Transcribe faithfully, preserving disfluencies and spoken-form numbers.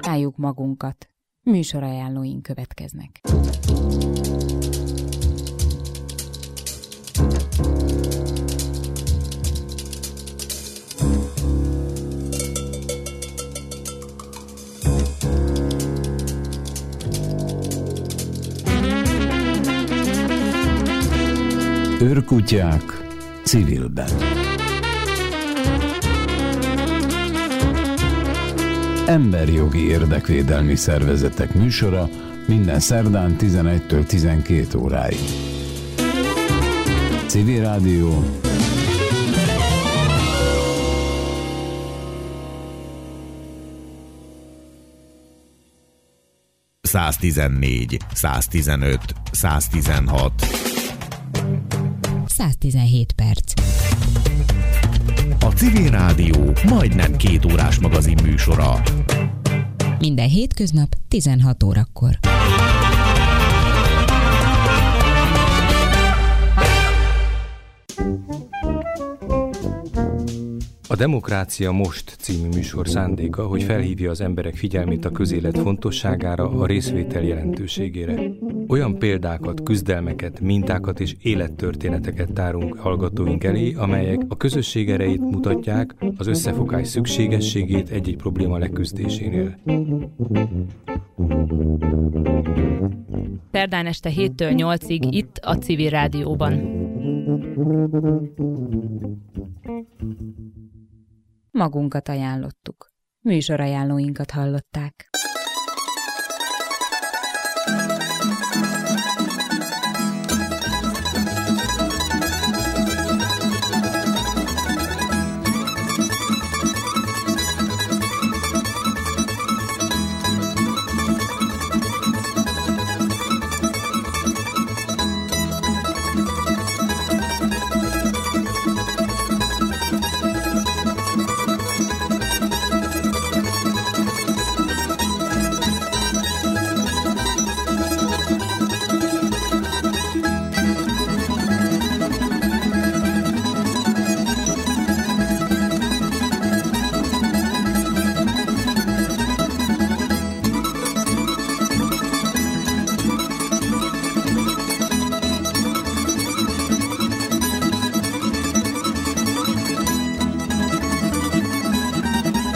Ajánljuk magunkat. Műsorajánlóink következnek. Őrkutyák civilben. Emberjogi érdekvédelmi szervezetek műsora minden szerdán tizenegytől tizenkét óráig. Civil Rádió. száztizennégy, száztizenöt, száztizenhat. száztizenhét perc. A Civil Rádió majdnem két órás magazin műsora. Minden hétköznap tizenhat órakor. A Demokrácia Most című műsor szándéka, hogy felhívja az emberek figyelmét a közélet fontosságára, a részvétel jelentőségére. Olyan példákat, küzdelmeket, mintákat és élettörténeteket tárunk hallgatóink elé, amelyek a közösség erejét mutatják, az összefogás szükségességét egy-egy probléma leküzdésénél. Szerdán este héttől nyolcig itt a Civil Rádióban. Magunkat ajánlottuk. Műsorajánlóinkat hallották.